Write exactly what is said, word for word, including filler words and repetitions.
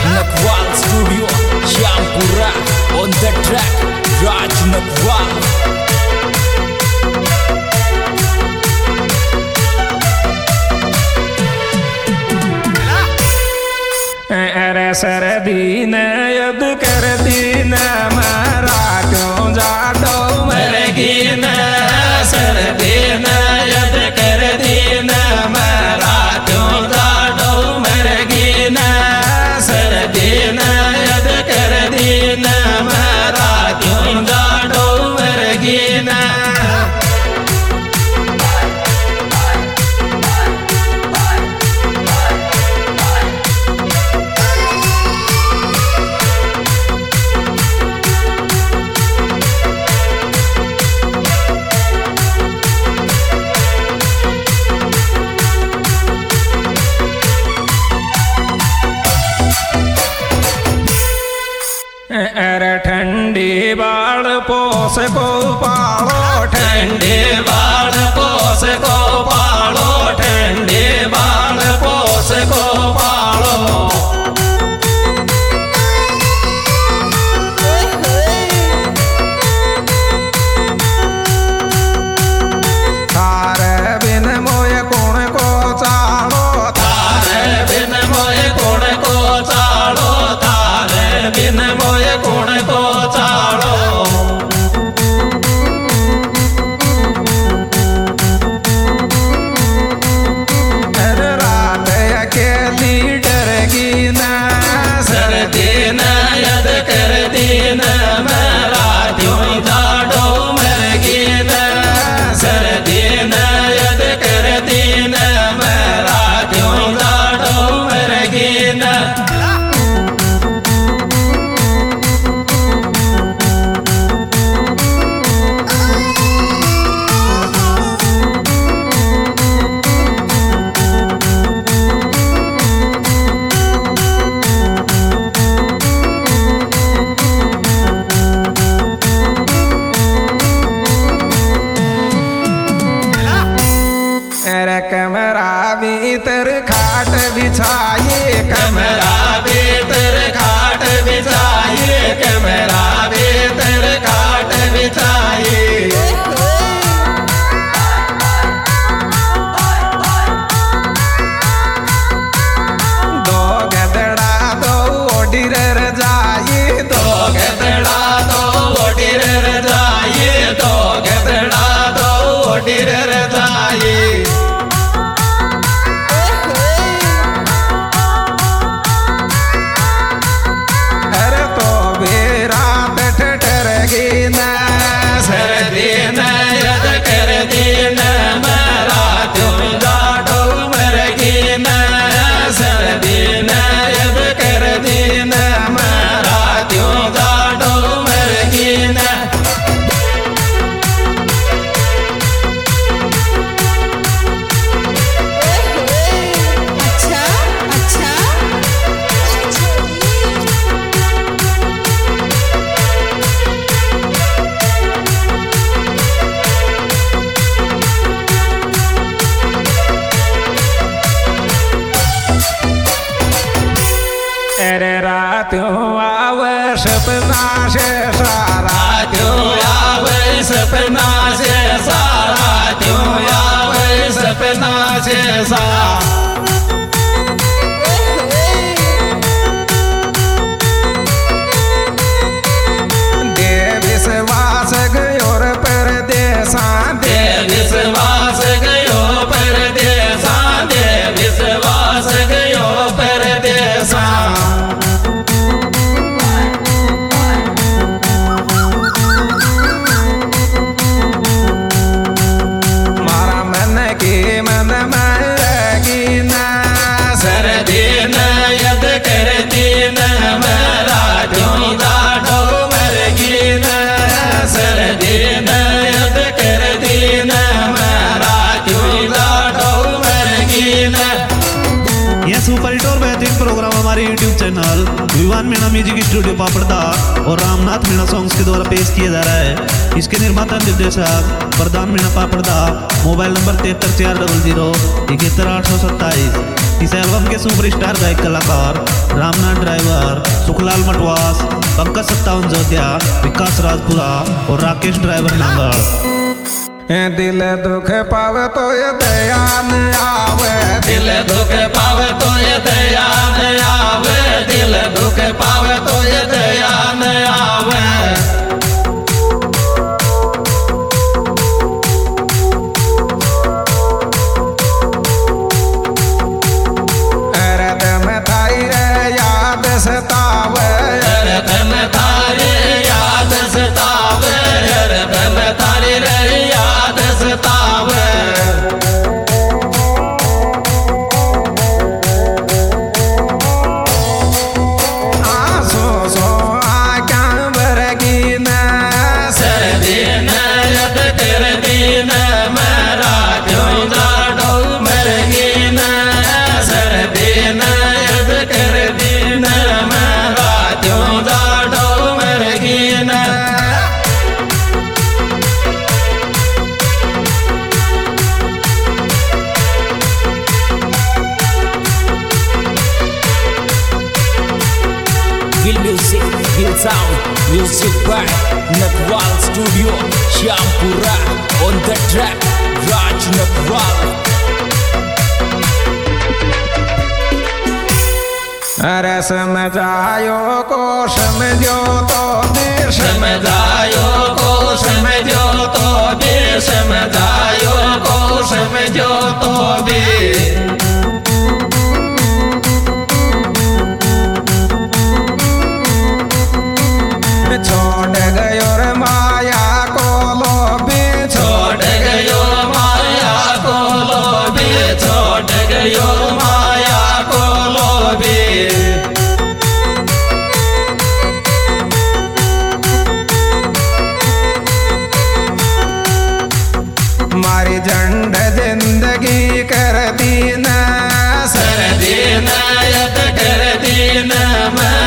Nakwal Studio, Shampura. On the track, Raj Nakwal. अरे सरदीन यद कर दीन मारा क्यों जाडो मरगी न सरदीन यद कर दीन मारा क्यों जाडो मरगी न सरदीन यद कर दीन मारा क्यों जाडो मरगी न अरे ठंडी बाड़ पोस को पालो ठंडी बाड़ पोस को पालो ठंडी बाड़ पोस को पालो थारे बिन मोय कोण को चालो थारे बिन मोय कोण को चालो थारे बिन मोय कोण को चालो अरे रात अकेली डरगी ना सरदी न यद कर दीन मेरा क्यों जाडो मरगी न सरदी न यद कर दीन मेरा क्यों जाडो मरगी न कमरा भीतर खाट बिछाइए कमरा भीतर खाट बिछाइए कमरा भीतर खाट बिछाइए दो गदड़ा दो ओडिर जाइए दो गदड़ा दो ओडिर जाइए दो गदड़ा दो ओडिर जाइए अरे रात्यों आवे सपना से सारा क्यों आवे सपना से सारा क्यों आवे सपना से सारा दे विश्वास गयो परदेसा दे विश्वास गयो परदेसा दे विश्वास गयो परदेसा मारा मन के मन मरगी ना सरदी न यद करती न मेरा क्यों जाडो मरगी न सरदी न यद करती न मेरा क्यों जाडो मरगी न। यह सुपर हिट और बेहतरीन प्रोग्राम हमारे YouTube channel Vivaan Meena music studio Paparda और रामनाथ मीणा सॉन्ग्स के द्वारा पेश किया जा रहा है। इसके निर्माता निर्देशक प्रधान मीणा पापड़दा। मोबाइल नंबर तिहत्तर चार डबल जीरो इकहत्तर आठ सौ सत्ताईस। इस एल्बम के सुपर स्टार गायक कलाकार रामनाथ ड्राइवर सुखलाल मटवास, पंकज सत्तावन जोतिया, विकास राजपुरा और राकेश ड्राइवर नांगड़। दिल दुख पावे तो ये दयान आवे, दिल दुख पावे तो ये दयान आवे, दिल दुख पावे तो ये दयान आवे। हृदय में थारी रे याद सतावे, हृदय में थारी याद सतावे, हृदय में थारी रे याद सतावे। आंसू सो आँखां भरगी न सर्दी न यद कर दीन मेरा क्यों जाडो मरगी न सर्दी न यद कर दीन मेरा क्यों जाडो मरगी न। Will Music, Will Sound, Music by Nagwal Studio, Syampura. On the track, Raj Nagwal. अरे समझायो को समझो तो भी समझायो को समझो तो भी समझायो को समझो तो भी। छोड़ गयो रे माया को लोभी, छोड़ गयो माया को लोभी, छोड़ गयो माया को लोभी। मारी झंड जिंदगी कर दीना सर दीना यद कर दीना।